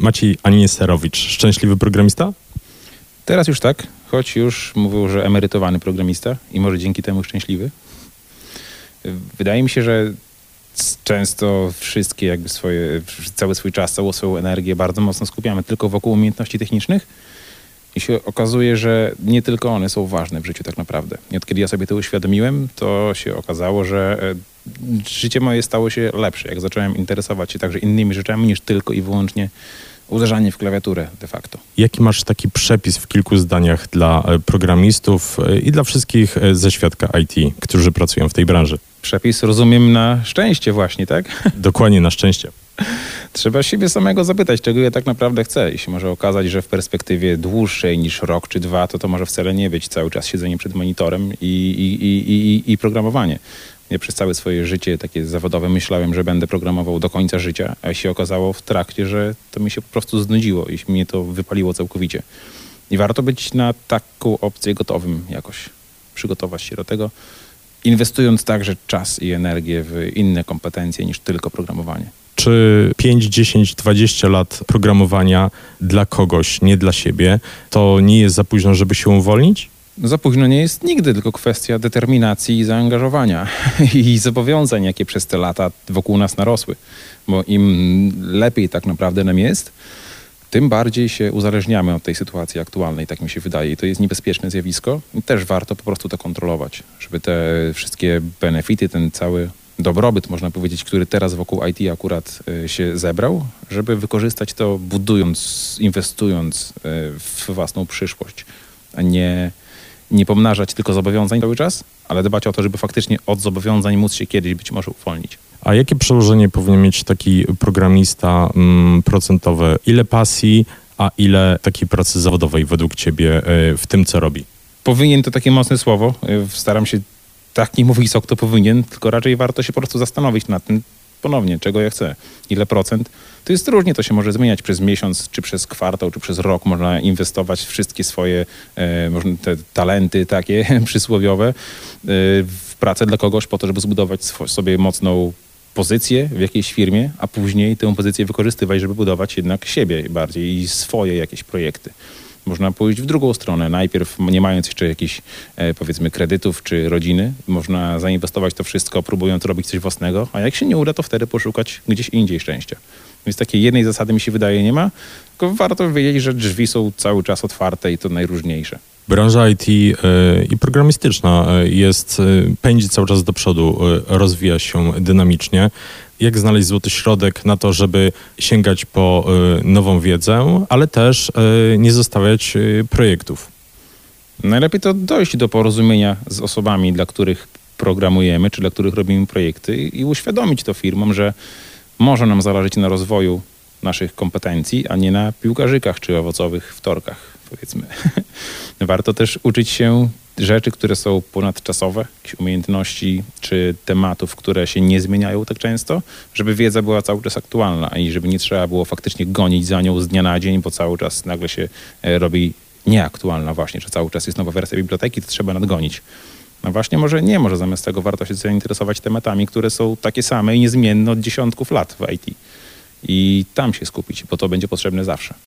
Maciej Anieserowicz, szczęśliwy programista? Teraz już tak, choć już mówił, że emerytowany programista i może dzięki temu szczęśliwy. Wydaje mi się, że często wszystkie jakby cały swój czas, całą swoją energię bardzo mocno skupiamy tylko wokół umiejętności technicznych i się okazuje, że nie tylko one są ważne w życiu tak naprawdę. I od kiedy ja sobie to uświadomiłem, to się okazało, że życie moje stało się lepsze, jak zacząłem interesować się także innymi rzeczami niż tylko i wyłącznie uderzanie w klawiaturę de facto. Jaki masz taki przepis w kilku zdaniach dla programistów i dla wszystkich ze świadka IT, którzy pracują w tej branży? Przepis rozumiem na szczęście właśnie, tak? Dokładnie, na szczęście. Trzeba siebie samego zapytać, czego ja tak naprawdę chcę. I się może okazać, że w perspektywie dłuższej niż rok czy dwa, to może wcale nie być cały czas siedzenie przed monitorem i programowanie. Ja przez całe swoje życie takie zawodowe myślałem, że będę programował do końca życia, a się okazało w trakcie, że to mi się po prostu znudziło i mnie to wypaliło całkowicie. I warto być na taką opcję gotowym jakoś, przygotować się do tego, inwestując także czas i energię w inne kompetencje niż tylko programowanie. Czy 5, 10, 20 lat programowania dla kogoś, nie dla siebie, to nie jest za późno, żeby się uwolnić? Za późno nie jest nigdy, tylko kwestia determinacji i zaangażowania i zobowiązań, jakie przez te lata wokół nas narosły. Bo im lepiej tak naprawdę nam jest, tym bardziej się uzależniamy od tej sytuacji aktualnej, tak mi się wydaje. I to jest niebezpieczne zjawisko i też warto po prostu to kontrolować, żeby te wszystkie benefity, ten cały dobrobyt, można powiedzieć, który teraz wokół IT akurat się zebrał, żeby wykorzystać to budując, inwestując w własną przyszłość, a nie pomnażać tylko zobowiązań cały czas, ale dbać o to, żeby faktycznie od zobowiązań móc się kiedyś być może uwolnić. A jakie przełożenie powinien mieć taki programista procentowe? Ile pasji, a ile takiej pracy zawodowej według ciebie w tym, co robi? Powinien to takie mocne słowo. Staram się tak nie mówić, co kto powinien, tylko raczej warto się po prostu zastanowić nad tym ponownie, czego ja chcę. Ile procent? To jest różnie, to się może zmieniać przez miesiąc, czy przez kwartał, czy przez rok. Można inwestować wszystkie swoje te talenty takie przysłowiowe w pracę dla kogoś po to, żeby zbudować sobie mocną pozycję w jakiejś firmie, a później tę pozycję wykorzystywać, żeby budować jednak siebie bardziej i swoje jakieś projekty. Można pójść w drugą stronę. Najpierw, nie mając jeszcze jakichś, powiedzmy, kredytów czy rodziny, można zainwestować to wszystko, próbując robić coś własnego, a jak się nie uda, to wtedy poszukać gdzieś indziej szczęścia. Więc takiej jednej zasady, mi się wydaje, nie ma, tylko warto wiedzieć, że drzwi są cały czas otwarte i to najróżniejsze. Branża IT i programistyczna pędzi cały czas do przodu, rozwija się dynamicznie. Jak znaleźć złoty środek na to, żeby sięgać po nową wiedzę, ale też nie zostawiać projektów? Najlepiej to dojść do porozumienia z osobami, dla których programujemy, czy dla których robimy projekty i uświadomić to firmom, że może nam zależeć na rozwoju naszych kompetencji, a nie na piłkarzykach czy owocowych wtorkach, powiedzmy. Warto też uczyć się rzeczy, które są ponadczasowe, jakieś umiejętności czy tematów, które się nie zmieniają tak często, żeby wiedza była cały czas aktualna i żeby nie trzeba było faktycznie gonić za nią z dnia na dzień, bo cały czas nagle się robi nieaktualna właśnie, że cały czas jest nowa wersja biblioteki, to trzeba nadgonić. No właśnie może zamiast tego warto się zainteresować tematami, które są takie same i niezmienne od dziesiątków lat w IT. I tam się skupić, bo to będzie potrzebne zawsze.